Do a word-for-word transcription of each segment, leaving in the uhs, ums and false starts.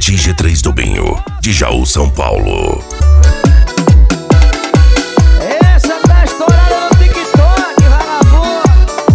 Paraty G três do Binho, de Jaú, São Paulo. Essa tá estourada no TikTok, vagabundo.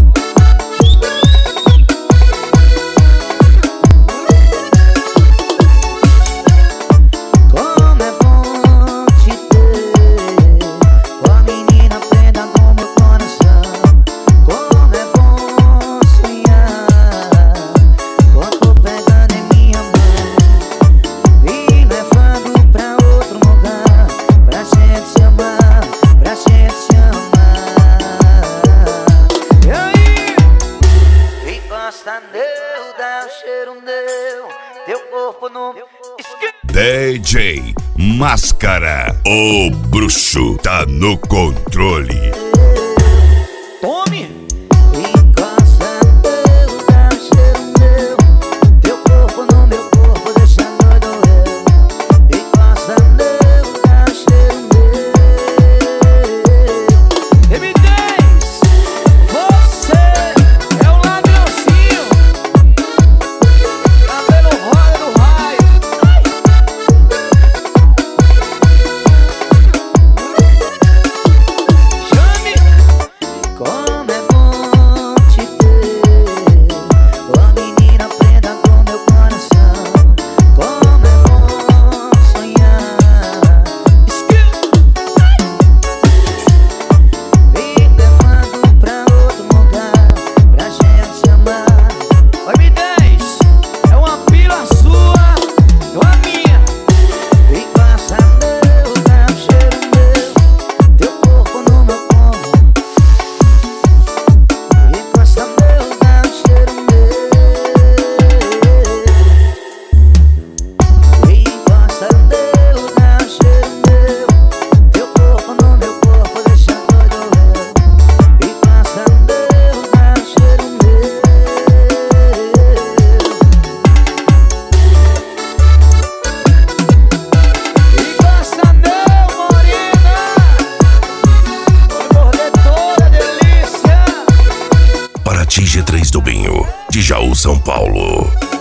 Como é bom te ter, ó menina prenda do meu coração. Como é bom sonhar, quando pegando em minha mão e levando pra outro lugar, pra gente se amar, pra gente se amar. E aí? Encosta neu, dá um cheiro meu, teu corpo no meu esquema. D J Máscara, o bruxo, tá no controle. Tome! Encosta neu, dá um cheiro meu, teu corpo no meu corpo, deixando doer. Encosta neu, dá um cheiro meu. M dez, você é o ladrãozinho, cabelo roda do raio. Chame! Como é bom te ter, ó menina prenda do meu coração. Como é bom sonhar, vem levando pra outro lugar, pra gente se amar. Oi, M dez, é uma pila sua, é uma minha. Vem passar meu, dá um cheiro meu, teu corpo no meu corpo. Encosta meu, dá um cheiro meu. Encosta meu, dá um cheiro meu, teu corpo no meu corpo, deixando doer. Encosta meu, dá um cheiro meu. Encosta meu, morena, vou morder toda delícia. Paraty G três do Binho, de Jaú, São Paulo.